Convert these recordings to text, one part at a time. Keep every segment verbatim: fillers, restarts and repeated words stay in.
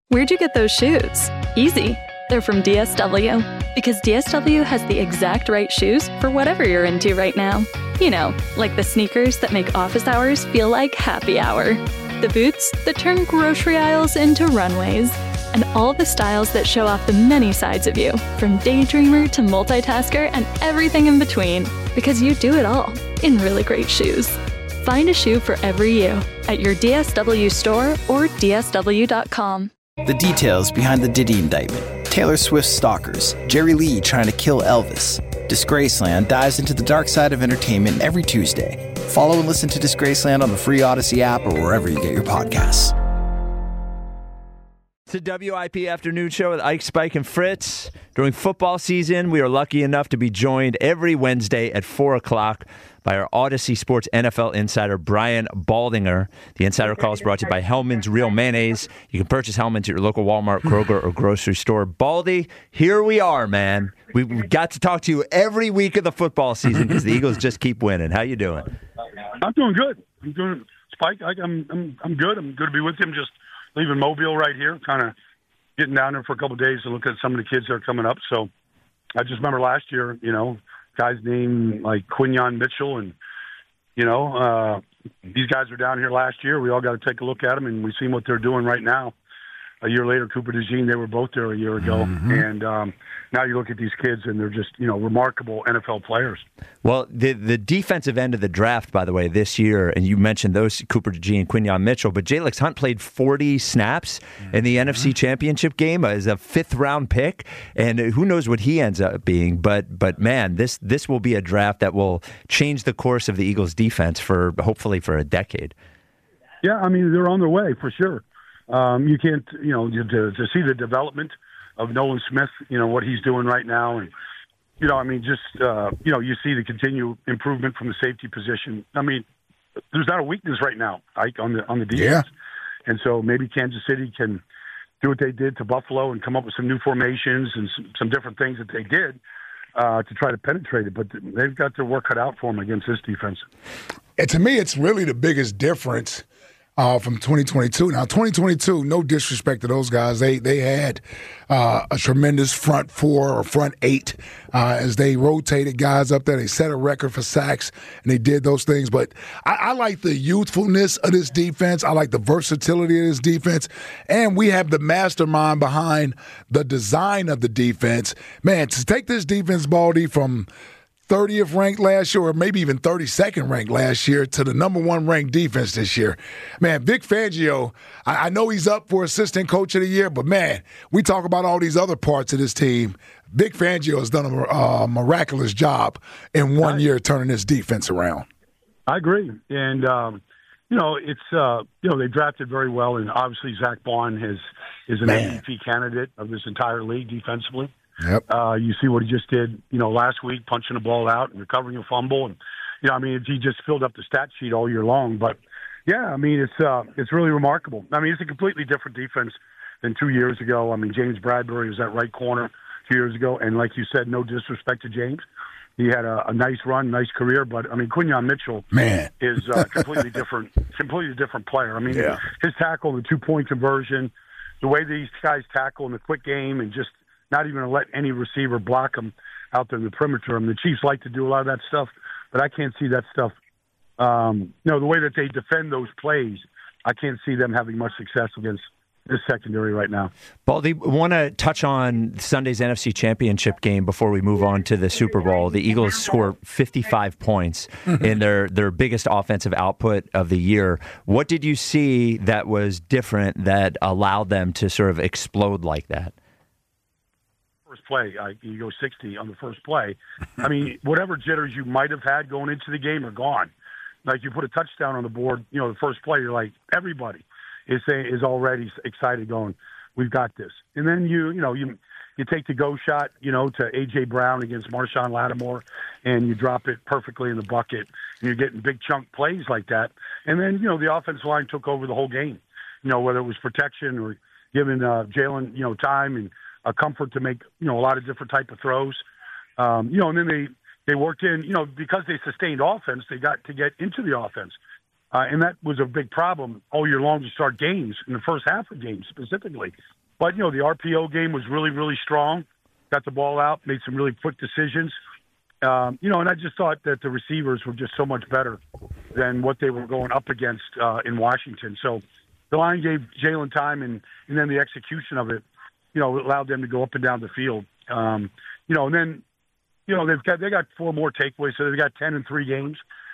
Where'd you get those shoes? Easy. They're from D S W. Because D S W has the exact right shoes for whatever you're into right now. You know, like the sneakers that make office hours feel like happy hour. The boots that turn grocery aisles into runways. And all the styles that show off the many sides of you, from daydreamer to multitasker and everything in between. Because you do it all in really great shoes. Find a shoe for every you at your D S W store or D S W dot com. The details behind the Diddy indictment, Taylor Swift's stalkers, Jerry Lee trying to kill Elvis. Disgraceland dives into the dark side of entertainment every Tuesday. Follow and listen to Disgraceland on the free Odyssey app or wherever you get your podcasts. It's the W I P Afternoon Show with Ike, Spike, and Fritz. During football season, we are lucky enough to be joined every Wednesday at four o'clock by our Odyssey Sports N F L insider, Brian Baldinger. The Insider Call is brought to you by Hellman's Real Mayonnaise. You can purchase Hellman's at your local Walmart, Kroger, or grocery store. Baldy, here we are, man. We, we got to talk to you every week of the football season because the Eagles just keep winning. How you doing? I'm doing good. I'm doing, Spike, I, I'm, I'm, I'm good. I'm good to be with him. Just leaving Mobile right here, kind of getting down there for a couple of days to look at some of the kids that are coming up. So I just remember last year, you know, guys named like Quinyon Mitchell and, you know, uh, these guys were down here last year. We all got to take a look at them, and we've seen what they're doing right now. A year later, Cooper DeJean, they were both there a year ago. Mm-hmm. And um, now you look at these kids, and they're just, you know, remarkable N F L players. Well, the the defensive end of the draft, by the way, this year, and you mentioned those, Cooper DeJean and Quinyon Mitchell, but Jalix Hunt played forty snaps mm-hmm. in the N F C Championship game as a fifth-round pick, and who knows what he ends up being. But, but man, this this will be a draft that will change the course of the Eagles' defense for hopefully for a decade. Yeah, I mean, they're on their way for sure. Um, you can't, you know, to, to see the development of Nolan Smith, you know, what he's doing right now. And, you know, I mean, just, uh, you know, you see the continued improvement from the safety position. I mean, there's not a weakness right now, Ike, on the, on the defense. Yeah. And so maybe Kansas City can do what they did to Buffalo and come up with some new formations and some, some different things that they did uh, to try to penetrate it. But they've got their work cut out for them against this defense. And to me, it's really the biggest difference Uh, from twenty twenty-two. Now, twenty twenty-two, no disrespect to those guys. They they had uh, a tremendous front four or front eight uh, as they rotated guys up there. They set a record for sacks, and they did those things. But I, I like the youthfulness of this defense. I like the versatility of this defense. And we have the mastermind behind the design of the defense. Man, to take this defense, Baldy, from thirtieth ranked last year, or maybe even thirty-second ranked last year, to the number one ranked defense this year. Man, Vic Fangio, I, I know he's up for assistant coach of the year, but man, we talk about all these other parts of this team. Vic Fangio has done a uh, miraculous job in one I, year turning this defense around. I agree. And, um, you know, it's, uh, you know, they drafted very well, and obviously Zach Bond has, is an man. M V P candidate of this entire league defensively. Yep. Uh, you see what he just did, you know, last week, punching the ball out and recovering a fumble. And, you know, I mean, he just filled up the stat sheet all year long. But, yeah, I mean, it's uh, it's really remarkable. I mean, it's a completely different defense than two years ago. I mean, James Bradbury was that right corner two years ago. And like you said, no disrespect to James. He had a, a nice run, nice career. But, I mean, Quinyon Mitchell Man. is a completely different, completely different player. I mean, yeah. his tackle, the two-point conversion, the way these guys tackle in the quick game, and just not even to let any receiver block them out there in the perimeter. I mean, the Chiefs like to do a lot of that stuff, but I can't see that stuff. Um, you know, the way that they defend those plays, I can't see them having much success against this secondary right now. Baldy, want to touch on Sunday's N F C Championship game before we move on to the Super Bowl. The Eagles scored fifty-five points in their, their biggest offensive output of the year. What did you see that was different that allowed them to sort of explode like that? First play, uh, you go sixty on the first play. I mean, whatever jitters you might have had going into the game are gone. Like, you put a touchdown on the board, you know, the first play, you're like, everybody is saying, is already excited, going, we've got this. And then you, you know, you you take the go shot, you know, to A J Brown against Marshawn Lattimore, and you drop it perfectly in the bucket. And you're getting big chunk plays like that. And then, you know, the offensive line took over the whole game. You know, whether it was protection or giving uh, Jalen, you know, time and a comfort to make, you know, a lot of different type of throws. Um, you know, and then they, they worked in, you know, because they sustained offense, they got to get into the offense. Uh, and that was a big problem all year long to start games, in the first half of games specifically. But, you know, the R P O game was really, really strong. Got the ball out, made some really quick decisions. Um, you know, and I just thought that the receivers were just so much better than what they were going up against uh, in Washington. So the line gave Jalen time, and, and then the execution of it, you know, allowed them to go up and down the field. Um, you know, and then, you know, they've got they got four more takeaways, so they've got ten in three games.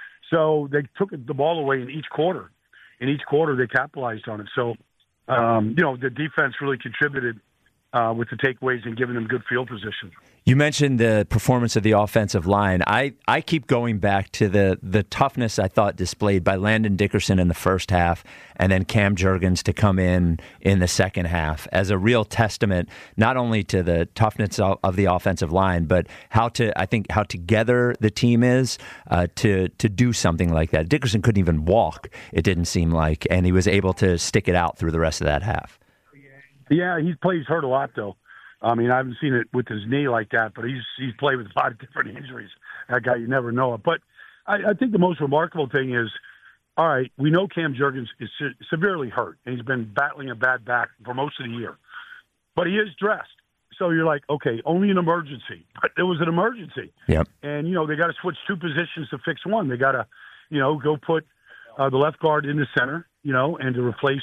So they took the ball away in each quarter. In each quarter, they capitalized on it. So, um, you know, the defense really contributed uh, with the takeaways and giving them good field position. You mentioned the performance of the offensive line. I, I keep going back to the, the toughness I thought displayed by Landon Dickerson in the first half and then Cam Jurgens to come in in the second half as a real testament not only to the toughness of, of the offensive line, but how to I think how together the team is uh, to to do something like that. Dickerson couldn't even walk, it didn't seem like, and he was able to stick it out through the rest of that half. Yeah, he plays hurt a lot, though. I mean, I haven't seen it with his knee like that, but he's he's played with a lot of different injuries. That guy, you never know it. But I, I think the most remarkable thing is, all right, we know Cam Jurgens is se- severely hurt, and he's been battling a bad back for most of the year. But he is dressed. So you're like, okay, only an emergency. But it was an emergency. Yep. And, you know, they got to switch two positions to fix one. They got to, you know, go put uh, the left guard in the center, you know, and to replace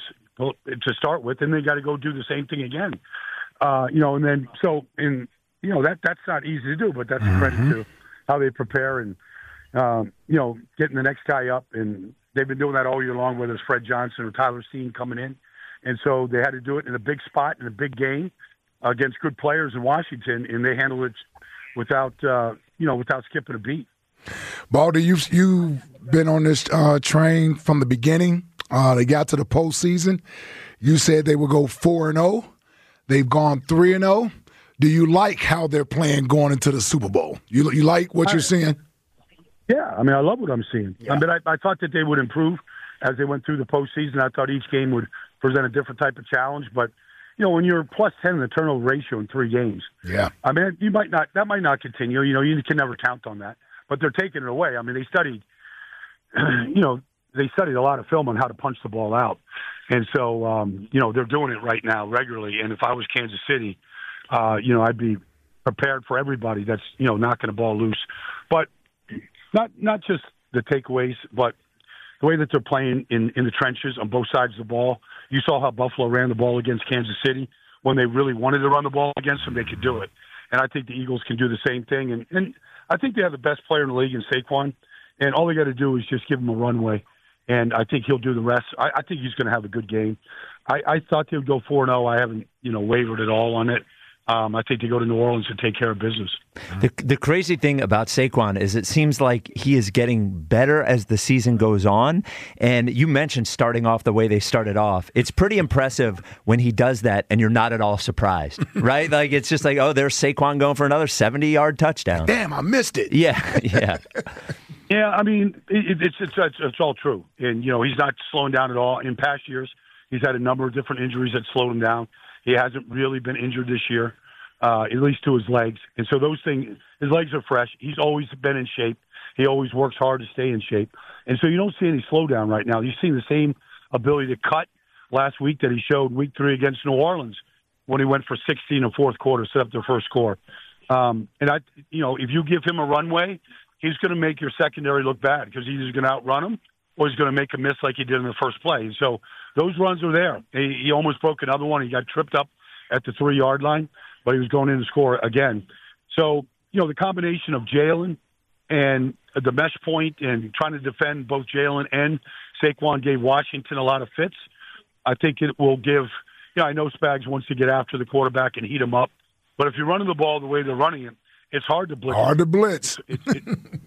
to start with, and they got to go do the same thing again. Uh, you know, and then so, and you know that that's not easy to do, but that's a credit to how they prepare and um, you know, getting the next guy up, and they've been doing that all year long, whether it's Fred Johnson or Tyler Steen coming in, and so they had to do it in a big spot in a big game against good players in Washington, and they handled it without uh, you know without skipping a beat. Baldy, you've you've been on this uh, train from the beginning. Uh, they got to the postseason. You said they would go four and zero. They've gone three and zero. Do you like how they're playing going into the Super Bowl? You you like what I, you're seeing? Yeah, I mean, I love what I'm seeing. Yeah. I mean, I, I thought that they would improve as they went through the postseason. I thought each game would present a different type of challenge. But you know, when you're plus ten in the turnover ratio in three games, yeah, I mean, you might not that might not continue. You know, you can never count on that. But they're taking it away. I mean, they studied, you know, they studied a lot of film on how to punch the ball out. And so, um, you know, they're doing it right now regularly. And if I was Kansas City, uh, you know, I'd be prepared for everybody that's, you know, knocking the ball loose. But not not just the takeaways, but the way that they're playing in, in the trenches on both sides of the ball. You saw how Buffalo ran the ball against Kansas City. When they really wanted to run the ball against them, they could do it. And I think the Eagles can do the same thing. And, and I think they have the best player in the league in Saquon. And all they got to do is just give him a runway. And I think he'll do the rest. I, I think he's going to have a good game. I, I thought they would go four and oh. I haven't, you know, wavered at all on it. Um, I think they go to New Orleans and take care of business. The the crazy thing about Saquon is it seems like he is getting better as the season goes on. And you mentioned starting off the way they started off. It's pretty impressive when he does that and you're not at all surprised, right? Like it's just like, oh, there's Saquon going for another seventy-yard touchdown. Damn, I missed it. Yeah, yeah. Yeah, I mean, it, it's, it's it's it's all true, and you know he's not slowing down at all. In past years, he's had a number of different injuries that slowed him down. He hasn't really been injured this year, uh, at least to his legs, and so those things, his legs are fresh. He's always been in shape. He always works hard to stay in shape, and so you don't see any slowdown right now. You've seen the same ability to cut last week that he showed week three against New Orleans when he went for sixteen in the fourth quarter, set up their first score. Um, and I, you know, if you give him a runway, he's going to make your secondary look bad because he's either going to outrun him or he's going to make a miss like he did in the first play. And so those runs are there. He, he almost broke another one. He got tripped up at the three-yard line, but he was going in to score again. So, you know, the combination of Jalen and the mesh point and trying to defend both Jalen and Saquon gave Washington a lot of fits. I think it will give, you know, I know Spags wants to get after the quarterback and heat him up, but if you're running the ball the way they're running it, it's hard to blitz. Hard to blitz. It's, it,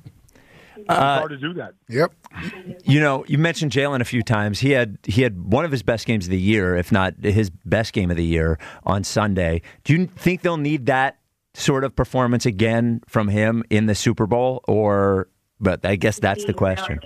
it's Uh, hard to do that. Yep. You know, you mentioned Jalen a few times. He had he had one of his best games of the year, if not his best game of the year, on Sunday. Do you think they'll need that sort of performance again from him in the Super Bowl? Or, but I guess that's the question.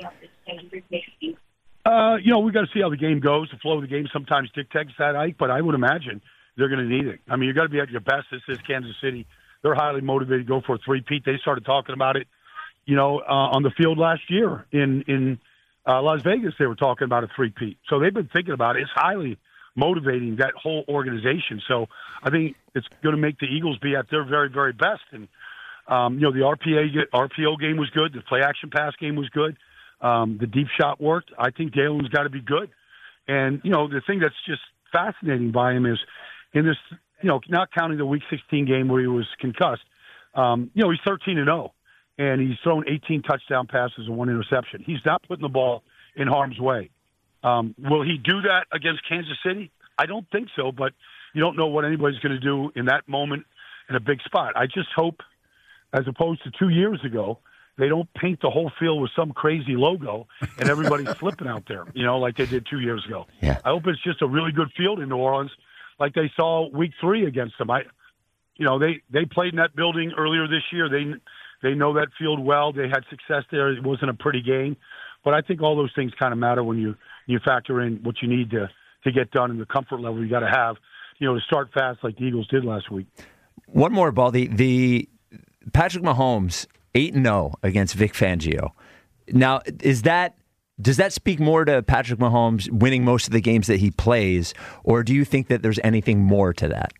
Uh, you know, we got to see how the game goes. The flow of the game sometimes dictates that, Ike, but I would imagine they're going to need it. I mean, you got to be at your best. This is Kansas City. They're highly motivated to go for a three-peat. They started talking about it, you know, uh, on the field last year in in Uh, Las Vegas, they were talking about a three-peat. So they've been thinking about it. It's highly motivating, that whole organization. So I think it's going to make the Eagles be at their very, very best. And, um, you know, the R P A, R P O game was good. The play-action pass game was good. Um, the deep shot worked. I think Dalen's got to be good. And, you know, the thing that's just fascinating by him is in this, you know, not counting the Week sixteen game where he was concussed, um, you know, he's thirteen and oh, and he's thrown eighteen touchdown passes and one interception. He's not putting the ball in harm's way. Um, will he do that against Kansas City? I don't think so, but you don't know what anybody's going to do in that moment in a big spot. I just hope, as opposed to two years ago, they don't paint the whole field with some crazy logo and everybody's flipping out there, you know, like they did two years ago. Yeah. I hope it's just a really good field in New Orleans, like they saw week three against them. I, you know, they, they played in that building earlier this year. They they know that field well. They had success there. It wasn't a pretty game. But I think all those things kind of matter when you, you factor in what you need to, to get done and the comfort level you got to have, you know, to start fast like the Eagles did last week. One more, Baldy. The Patrick Mahomes, eight and oh against Vic Fangio. Now, is that does that speak more to Patrick Mahomes winning most of the games that he plays, or do you think that there's anything more to that?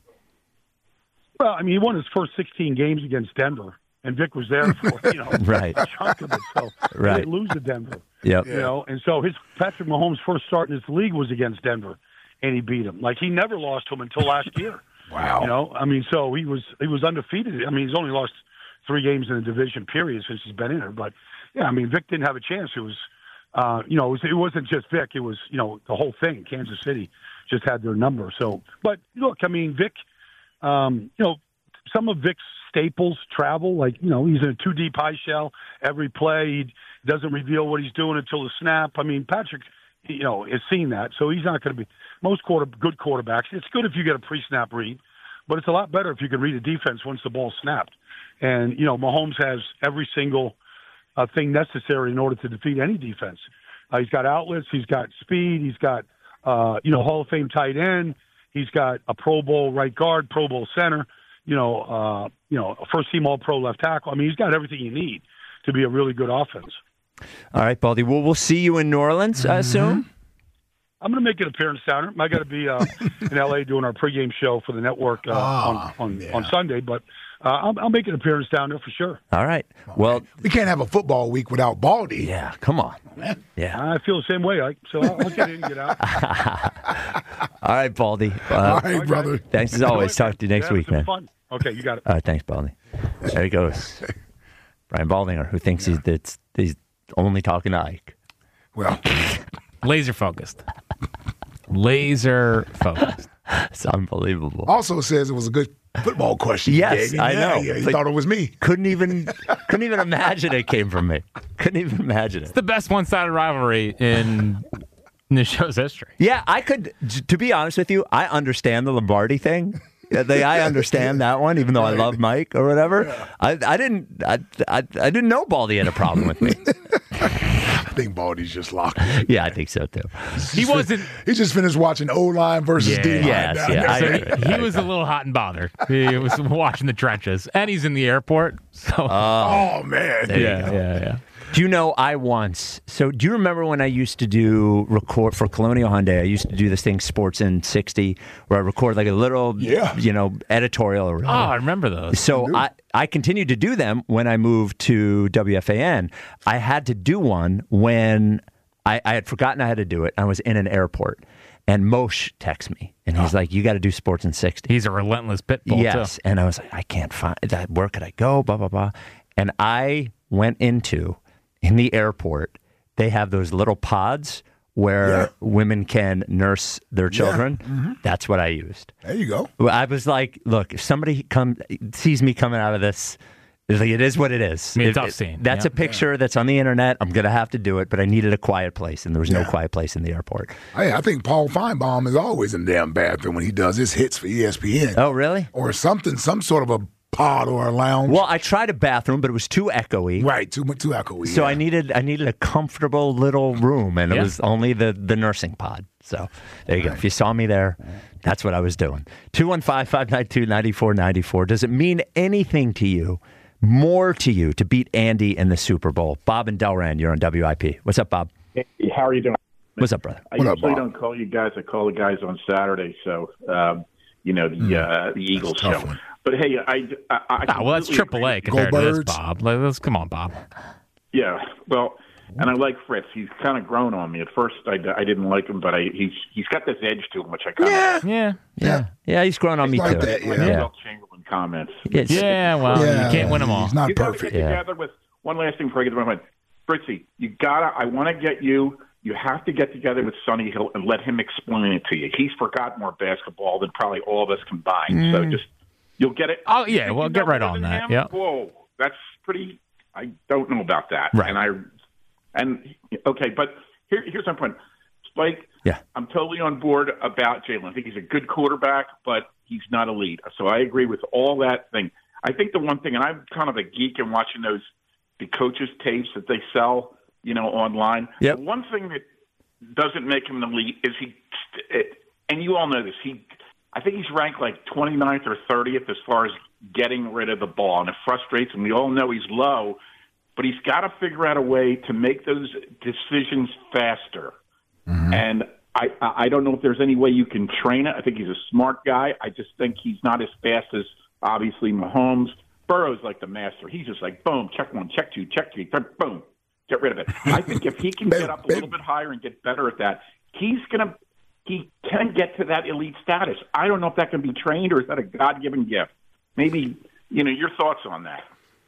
Well, I mean, he won his first sixteen games against Denver, and Vic was there for, you know, right. a chunk of it. So right. he didn't lose to Denver. Yep. You know, and so his Patrick Mahomes' first start in this league was against Denver, and he beat him. Like, he never lost to him until last year. Wow. You know, I mean, so he was he was undefeated. I mean, he's only lost three games in the division period since he's been in it. But, yeah, I mean, Vic didn't have a chance. It was, uh, you know, it, was, it wasn't just Vic. It was, you know, the whole thing. Kansas City just had their number. So, but, look, I mean, Vic, um, you know, some of Vic's staples travel. Like, you know, he's in a two-deep high shell every play. He doesn't reveal what he's doing until the snap. I mean, Patrick, you know, has seen that. So he's not going to be – most quarter, good quarterbacks. It's good if you get a pre-snap read, but it's a lot better if you can read a defense once the ball's snapped. And, you know, Mahomes has every single uh, thing necessary in order to defeat any defense. Uh, he's got outlets. He's got speed. He's got, uh, you know, Hall of Fame tight end. He's got a Pro Bowl right guard, Pro Bowl center, you know, uh, you know, a first-team All-Pro left tackle. I mean, he's got everything you need to be a really good offense. All right, Baldy. Well, we'll see you in New Orleans uh, soon. I'm going to make an appearance down there. I got to be uh, in L A doing our pregame show for the network uh, oh, on on, yeah. on Sunday, but uh, I'll, I'll make an appearance down there for sure. All right. Well, we can't have a football week without Baldy. Yeah, come on. Yeah. I feel the same way, Ike, so I'll, I'll get in and get out. All right, Baldy. Uh, All right, brother. Thanks as always. Talk to you next yeah, week, man. Fun. Okay, you got it. All right, thanks, Baldy. There he goes. Brian Baldinger, who thinks yeah. he's, it's, he's only talking to Ike. Well, laser focused. Laser focused. It's unbelievable. Also says it was a good football question. Yes, yeah, I know. Yeah, he like, thought it was me. Couldn't even couldn't even imagine it came from me. Couldn't even imagine it. It's the best one-sided rivalry in the show's history. Yeah, I could. To be honest with you, I understand the Lombardi thing. They, I understand that one, even though I love Mike or whatever. Yeah. I, I didn't. I, I, I didn't know Baldy had a problem with me. I think Baldy's just locked in. Yeah, I think so too. He wasn't. He just finished watching O-line versus yeah, D-line. Yes, down yeah, there. So he, he was a little hot and bothered. He was watching the trenches, and he's in the airport. So, oh, oh man, there yeah, you go. yeah, yeah. Do you know, I once, so do you remember when I used to do record for Colonial Hyundai? I used to do this thing, Sports in sixty, where I record like a little, yeah. you know, editorial or whatever. Oh, I remember those. So I, I continued to do them when I moved to W F A N. I had to do one when I, I had forgotten I had to do it. I was in an airport. And Moshe texts me, and he's oh. like, you got to do Sports in sixty. He's a relentless pit bull, yes. too. And I was like, I can't find that. Where could I go? Blah, blah, blah. And I went into... In the airport, they have those little pods where yeah. women can nurse their children. Yeah. Mm-hmm. That's what I used. There you go. I was like, look, if somebody come, sees me coming out of this, it's like, it is what it is. I mean, it, it's tough scene. That's yeah. a picture yeah. that's on the internet. I'm going to have to do it, but I needed a quiet place, and there was yeah. no quiet place in the airport. Hey, I think Paul Feinbaum is always in the damn bathroom when he does his hits for E S P N. Oh, really? Or something, some sort of a pod or a lounge. Well, I tried a bathroom, but it was too echoey. Right, too too echoey. So yeah. I needed I needed a comfortable little room, and yeah. it was only the, the nursing pod. So there you go. If you saw me there, that's what I was doing. two one five, five nine two, nine four nine four. Does it mean anything to you, more to you, to beat Andy in the Super Bowl? Bob and Delran, you're on W I P. What's up, Bob? Hey, how are you doing? What's up, brother? I What up, usually Bob? don't call you guys. I call the guys on Saturday. So, um, you know, the Mm. uh, the Eagles That's a tough show. one. But hey, I, I, I Ah, well, that's completely Triple A agree. compared Go to this, Birds. Bob. Like, let's, come on, Bob. Yeah, well, and I like Fritz. He's kind of grown on me. At first, I, I didn't like him, but I, he's he's got this edge to him, which I kind Yeah. of Yeah. Yeah, yeah, he's growing on me like too. that, yeah. like. Yeah. Will Chamberlain comments. Yes. Yeah, well, yeah, you can't win them all. He's not You got to perfect. get Yeah. together with one last thing before I get to my mind. Fritzy, you gotta. I want to get you. You have to get together with Sonny Hill and let him explain it to you. He's forgot more basketball than probably all of us combined. So just you'll get it. Oh, yeah, You well, think get you know right more on than that, him? yeah. Whoa, that's pretty. I don't know about that. Right. And I. And okay, but here, here's my point. Spike. Yeah. I'm totally on board about Jalen. I think he's a good quarterback, but he's not elite. So I agree with all that thing. I think the one thing, and I'm kind of a geek in watching those the coaches' tapes that they sell, you know, online. Yep. The one thing that doesn't make him an elite is he, and you all know this. He, I think he's ranked like twenty-ninth or thirtieth as far as getting rid of the ball, and it frustrates him. We all know he's low, but he's got to figure out a way to make those decisions faster. Mm-hmm. And I, I don't know if there's any way you can train it. I think he's a smart guy. I just think he's not as fast as, obviously, Mahomes. Burrow's like the master. He's just like, boom, check one, check two, check three, boom, get rid of it. I think if he can get up a little bit higher and get better at that, he's going to he can get to that elite status. I don't know if that can be trained or is that a God-given gift. Maybe, you know, your thoughts on that.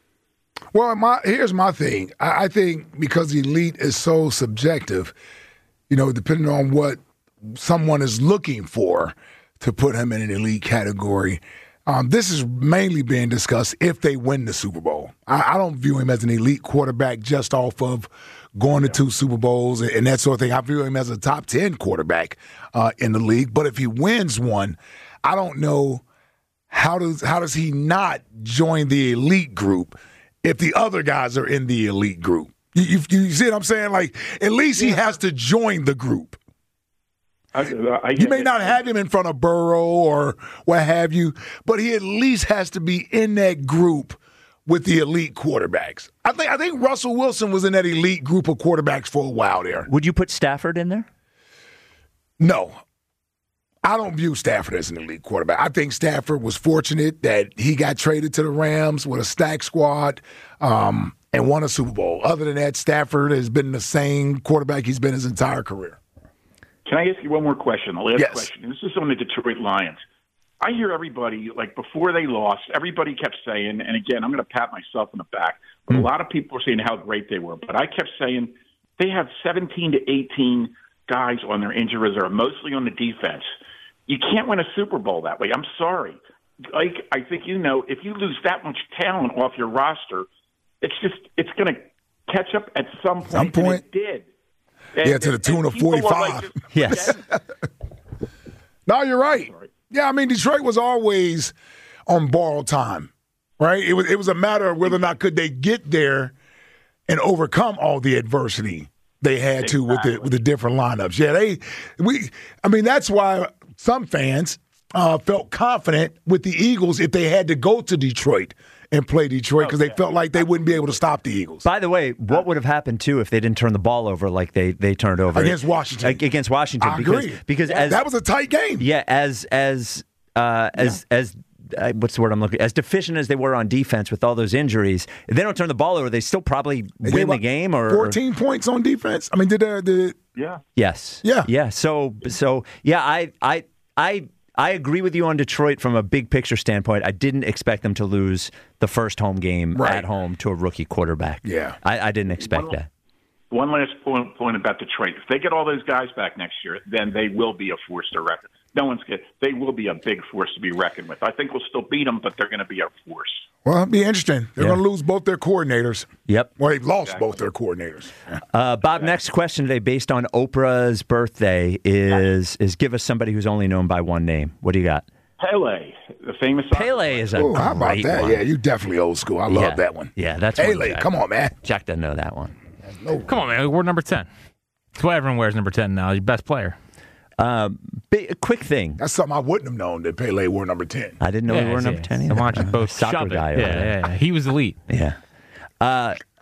Well, my here's my thing. I, I think because elite is so subjective, you know, depending on what someone is looking for to put him in an elite category, um, this is mainly being discussed if they win the Super Bowl. I, I don't view him as an elite quarterback just off of going to two Super Bowls and, and that sort of thing. I view him as a top ten quarterback uh, in the league. But if he wins one, I don't know how does how does he not join the elite group if the other guys are in the elite group. You, you, you see what I'm saying? Like, at least he has to join the group. I, I You may not have him in front of Burrow or what have you, but he at least has to be in that group with the elite quarterbacks. I think I think Russell Wilson was in that elite group of quarterbacks for a while there. Would you put Stafford in there? No. I don't view Stafford as an elite quarterback. I think Stafford was fortunate that he got traded to the Rams with a stacked squad um, and won a Super Bowl. Other than that, Stafford has been the same quarterback he's been his entire career. Can I ask you one more question? The last Yes. question. This is on the Detroit Lions. I hear everybody, like before they lost, everybody kept saying, and again, I'm going to pat myself on the back, but Mm-hmm. a lot of people were saying how great they were. But I kept saying they have seventeen to eighteen guys on their injury reserve, mostly on the defense. You can't win a Super Bowl that way. I'm sorry. Like, I think you know, if you lose that much talent off your roster, it's just it's going to catch up at some point. Some point. And it did. And, Yeah, to the tune of people are forty-five. just Yes. No, you're right. Yeah, I mean, Detroit was always on borrowed time, right? It was it was a matter of whether or not could they get there and overcome all the adversity they had to with the with the different lineups. Yeah, they we. I mean, that's why some fans uh, felt confident with the Eagles if they had to go to Detroit and play Detroit because they felt like they wouldn't be able to stop the Eagles. By the way, what would have happened too if they didn't turn the ball over like they they turned over Against Washington. Ag- Against Washington, I because agree. because as that was a tight game. yeah, as as uh, as as uh, what's the word I'm looking as deficient as they were on defense with all those injuries, if they don't turn the ball over, they still probably They win gave the up game. Or fourteen points on defense. I mean, did uh, the Yeah. yes, Yeah. yeah. So so yeah, I I I. I agree with you on Detroit from a big picture standpoint. I didn't expect them to lose the first home game Right. at home to a rookie quarterback. Yeah. I, I didn't expect One- that. One last point, point about Detroit. If they get all those guys back next year, then they will be a force to reckon. No one's good. They will be a big force to be reckoned with. I think we'll still beat them, but they're going to be a force. Well, it'll be interesting. They're Yeah. going to lose both their coordinators. Yep. Well, they've lost both their coordinators. Uh, Bob, next question today, based on Oprah's birthday, is is give us somebody who's only known by one name. What do you got? Pele, the famous Pele is a Oh, how about great that? one. Yeah, you definitely old school. I love Yeah. that one. Yeah, that's Hey, one, Jack. come on, man. Jack doesn't know that one. Come on, man. We're number ten. That's why everyone wears number ten now. Your best player. Um, big, quick thing. That's something I wouldn't have known that Pele wore number ten. I didn't know we were Yes, number yes. ten I either. want you both Soccer shove it. guy. Yeah, over there. yeah, yeah. He was elite. Yeah. Uh,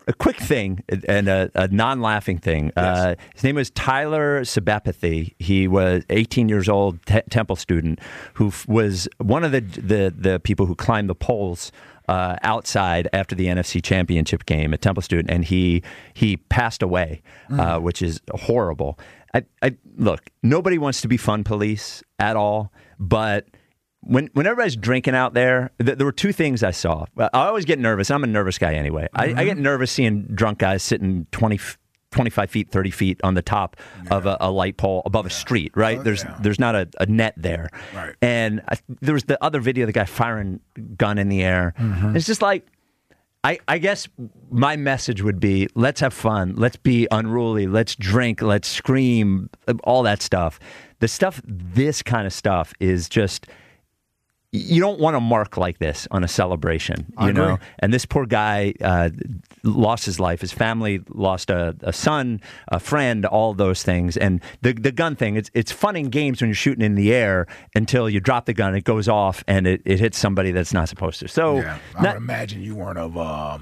a quick thing and a, a non-laughing thing. Yes. Uh, his name was Tyler Sabapathy. He was eighteen years old, te- Temple student, who f- was one of the, the the people who climbed the poles uh, outside after the N F C Championship game, a Temple student, and he he passed away, mm. uh, which is horrible. I, I look, nobody wants to be fun police at all, but when when everybody's drinking out there, th- there were two things I saw. I always get nervous. I'm a nervous guy anyway. Mm-hmm. I, I get nervous seeing drunk guys sitting twenty, twenty-five feet, thirty feet on the top yeah. of a, a light pole above yeah. a street, right? Oh, there's yeah. there's not a, a net there. Right. And I, there was the other video, the guy firing gun in the air. Mm-hmm. It's just like, I, I guess my message would be, let's have fun. Let's be unruly. Let's drink. Let's scream. All that stuff. The stuff, this kind of stuff is just, you don't want to mark like this on a celebration, you I know? agree. And this poor guy uh, lost his life. His family lost a, a son, a friend, all those things. And the the gun thing, it's it's fun in games when you're shooting in the air until you drop the gun, it goes off, and it, it hits somebody that's not supposed to. So, yeah, I not, would imagine you weren't of uh,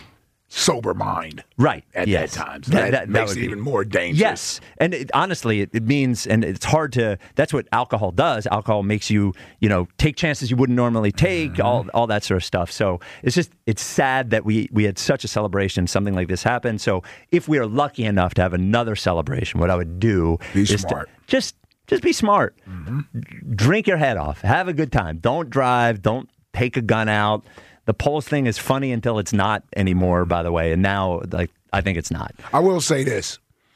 sober mind, right? At yes. that time, so that, that, that, makes that it be, even more dangerous. Yes, and it, honestly, it, it means, and it's hard to. That's what alcohol does. Alcohol makes you, you know, take chances you wouldn't normally take. Mm-hmm. All, all that sort of stuff. So it's just, it's sad that we we had such a celebration, something like this happened. So if we are lucky enough to have another celebration, what I would do be is smart. To just just be smart. Mm-hmm. Drink your head off. Have a good time. Don't drive. Don't take a gun out. The polls thing is funny until it's not anymore, by the way. And now, like, I think it's not. I will say this.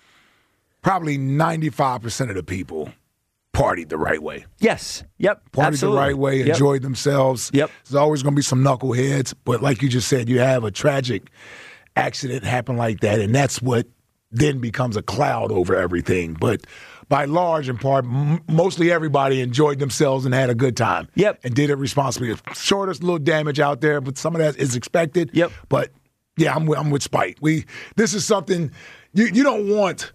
Probably ninety-five percent of the people partied the right way. Yes. Yep. Partied absolutely. the right way, Yep. enjoyed themselves. Yep. There's always going to be some knuckleheads. But like you just said, you have a tragic accident happen like that, and that's what then becomes a cloud over everything. But by large and part, m- mostly everybody enjoyed themselves and had a good time. Yep. And did it responsibly. Shortest little damage out there, but some of that is expected. Yep. But yeah, I'm with, I'm with Spike. We this is something you you don't want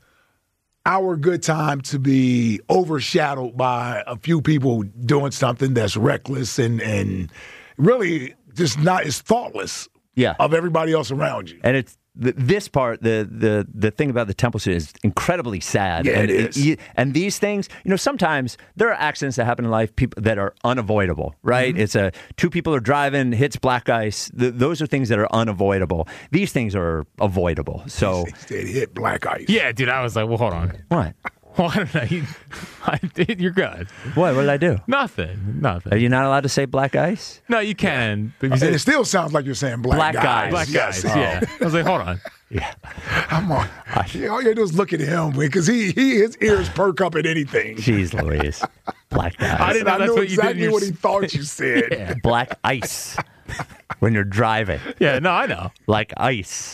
our good time to be overshadowed by a few people doing something that's reckless and and really just not as thoughtless. Yeah. Of everybody else around you. And it's th- this part, the the the thing about the Temple student is incredibly sad. Yeah, and it is. And these things, you know, sometimes there are accidents that happen in life people that are unavoidable, right? Mm-hmm. It's a two people are driving, hits black ice. Th- those are things that are unavoidable. These things are avoidable. So They hit black ice. Yeah, dude, I was like, well, hold on. what? Why did I? I did. You're good. What? What did I do? Nothing. Nothing. Are you not allowed to say black ice? No, you can. But you And said it still sounds like you're saying black, Black guys. guys. black Yes. guys. Yeah. I was like, hold on. Yeah. I'm on. Yeah, all you gotta do is look at him because he, he his ears perk up at anything. Jeez Louise. Black guys. I didn't know I that's knew what you did in exactly your what he s- thought you said. Yeah, black ice when you're driving. Yeah. No, I know. Like ice.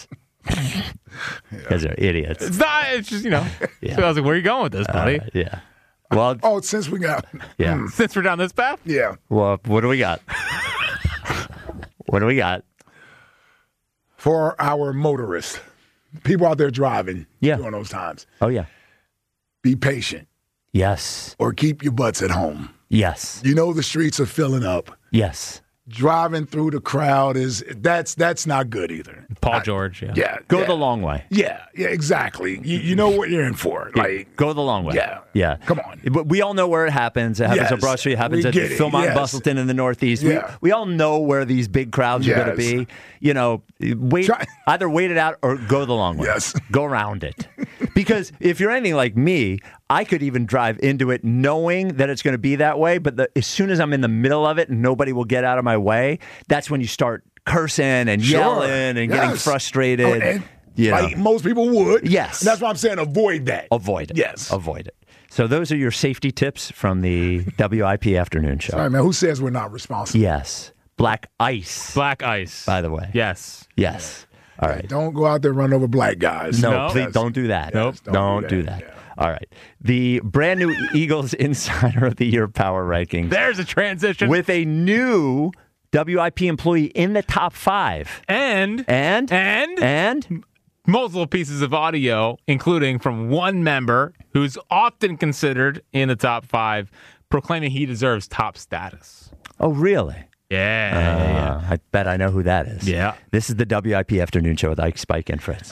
Because they're idiots. It's not. It's just you know. Yeah. So I was like, where are you going with this, buddy? Uh, yeah. Well, Oh, since we got yeah. Since we're down this path. yeah. Well, what do we got? What do we got? For our motorists, people out there driving Yeah. during those times, Oh, yeah. be patient Yes. or keep your butts at home. Yes. You know the streets are filling up. Yes. Driving through the crowd is that's that's not good either. Paul George. Yeah. Yeah, Go yeah. the long way. Yeah, yeah, exactly. You, you know what you're in for. Like, Go the long way. Yeah. Yeah. Come on. But we all know where it happens. It happens Yes. on Broad Street. It happens We at get it. Philmont Yes. Bustleton in the Northeast. Yeah. We, we all know where these big crowds are going to Yes. be. You know, wait, Try- either wait it out or go the long way. Yes. Go around it. Because if you're anything like me, I could even drive into it knowing that it's going to be that way. But the, as soon as I'm in the middle of it and nobody will get out of my way, that's when you start cursing and Sure. yelling and getting Yes. frustrated. Oh, and you know. like most people would. Yes. And that's why I'm saying avoid that. Avoid it. Yes. Avoid it. So those are your safety tips from the W I P afternoon show. All right, man. Who says we're not responsible? Yes. Black ice. Black ice. By the way. Yes. Yes. All right. Don't go out there and run over black guys. No, No. please Yes. don't do that. Nope. Don't, Don't do do that. that. Yeah. All right. The brand new Eagles Insider of the Year Power Rankings There's a transition. with a new W I P employee in the top five. and And? and And? multiple pieces of audio, including from one member who's often considered in the top five, proclaiming he deserves top status. Oh, really? Yeah, Uh, yeah, yeah. I bet I know who that is. Yeah. This is the W I P Afternoon Show with Ike, Spike, and Fritz.